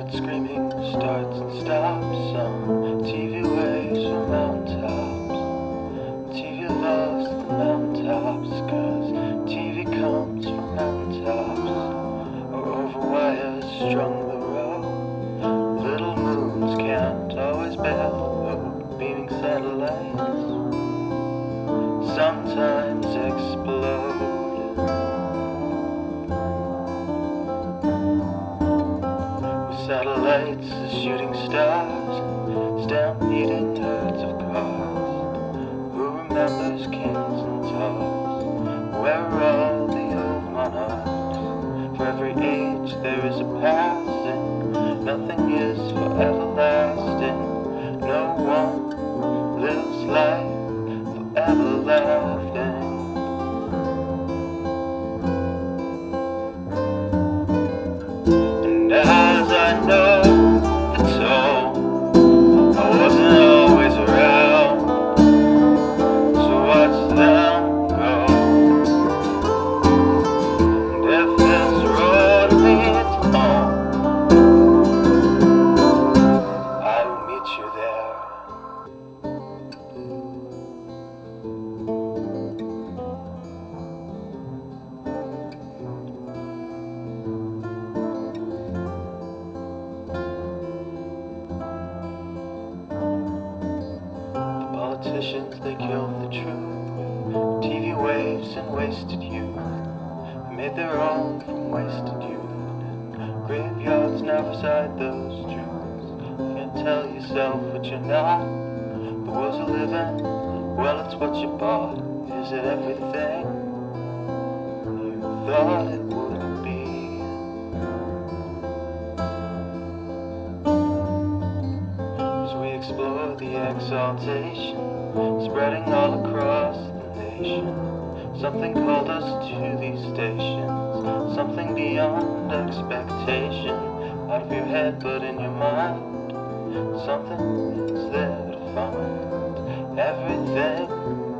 Screaming starts and stops on TV waves from mountaintops. TV loves the mountaintops, 'cause TV comes from mountaintops, or over wires strung the road. Little moons can't always bear the load. Beaming satellites sometimes explode. Satellites as shooting stars, stampeding herds of cars. Who remembers kings and tars? Where are all the old monarchs? For every age there is a passing. Nothing is forever lasting. No one lives life forever laughing. And as I know the toll, I wasn't always around to watch them go. And if this road leads home, I will meet you there. Politicians, they killed the truth with TV waves and wasted youth. They made their own from wasted youth, and graveyards now reside those truths. You can't tell yourself what you're not. The world's a living, well, it's what you bought. Is it everything you thought it would be? As we explore the exaltation spreading all across the nation, something called us to these stations, something beyond expectation. Out of your head but in your mind, something is there to find. Everything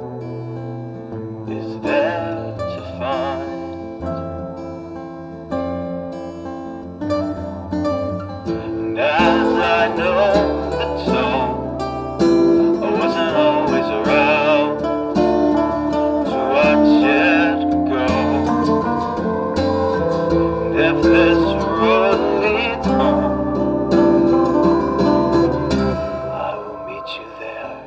is there to find. And as I know the toll, I wasn't always around to watch it go. And if this road leads home, I will meet you there.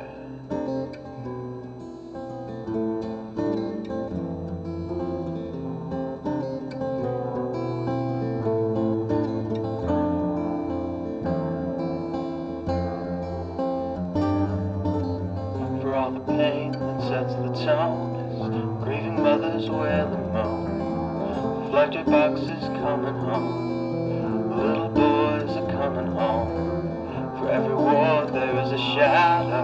For all the pain that sets the tone, as grieving mothers wail and moan. Reflector boxes coming home, little boys are coming home. For every war there is a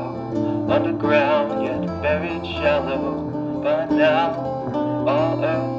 shadow, underground yet buried shallow. By now all earth